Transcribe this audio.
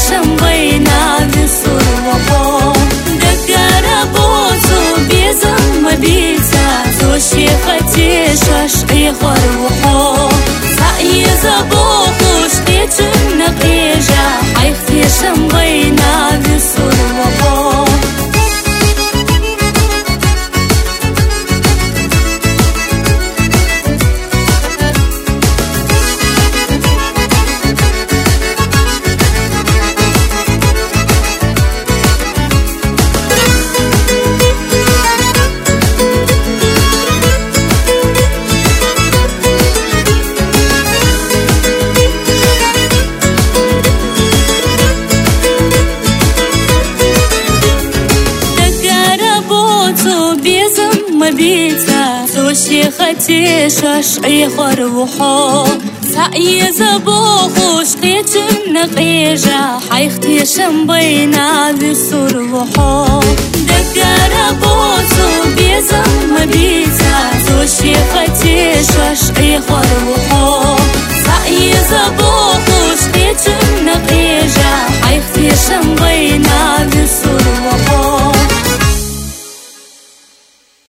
شمبينا بصور وحو دقارة بوزو بيزم مبيتا زو شيختي شاشقي خروحو سعي زبوخوش تيجن قيجا حيختي شمبينا بصور وحو مبيتا زو شيختي شاشقي خروحو سعي زبوخوش قيتن قيجا حيختي شمبينا بصور وحو دقارة بوزو بيزم مبيتا زو شيختي شاشقي خروحو سعي زبوخوش قيتن قيجا حيختي شمبينا